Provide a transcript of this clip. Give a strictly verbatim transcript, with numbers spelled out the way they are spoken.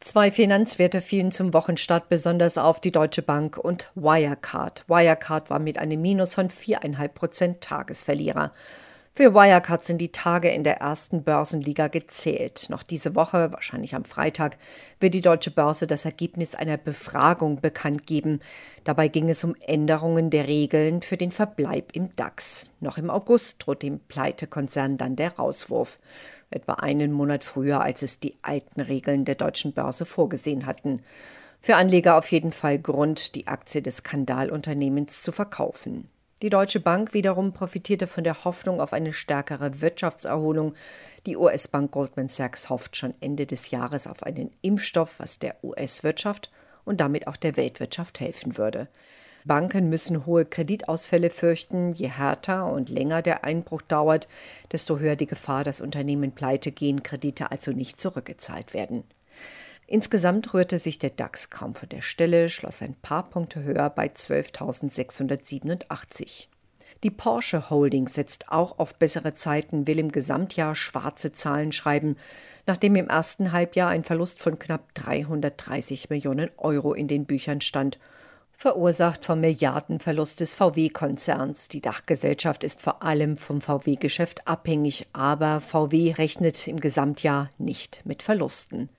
Zwei Finanzwerte fielen zum Wochenstart besonders auf: die Deutsche Bank und Wirecard. Wirecard war mit einem Minus von vier Komma fünf Prozent Tagesverlierer. Für Wirecard sind die Tage in der ersten Börsenliga gezählt. Noch diese Woche, wahrscheinlich am Freitag, wird die Deutsche Börse das Ergebnis einer Befragung bekannt geben. Dabei ging es um Änderungen der Regeln für den Verbleib im DAX. Noch im August droht dem Pleitekonzern dann der Rauswurf. Etwa einen Monat früher, als es die alten Regeln der Deutschen Börse vorgesehen hatten. Für Anleger auf jeden Fall Grund, die Aktie des Skandalunternehmens zu verkaufen. Die Deutsche Bank wiederum profitierte von der Hoffnung auf eine stärkere Wirtschaftserholung. Die U S-Bank Goldman Sachs hofft schon Ende des Jahres auf einen Impfstoff, was der U S-Wirtschaft und damit auch der Weltwirtschaft helfen würde. Banken müssen hohe Kreditausfälle fürchten. Je härter und länger der Einbruch dauert, desto höher die Gefahr, dass Unternehmen pleite gehen, Kredite also nicht zurückgezahlt werden. Insgesamt rührte sich der DAX kaum von der Stelle, schloss ein paar Punkte höher bei zwölftausendsechshundertsiebenundachtzig. Die Porsche Holding setzt auch auf bessere Zeiten, will im Gesamtjahr schwarze Zahlen schreiben, nachdem im ersten Halbjahr ein Verlust von knapp dreihundertdreißig Millionen Euro in den Büchern stand, verursacht vom Milliardenverlust des V W-Konzerns. Die Dachgesellschaft ist vor allem vom V W-Geschäft abhängig, aber V W rechnet im Gesamtjahr nicht mit Verlusten.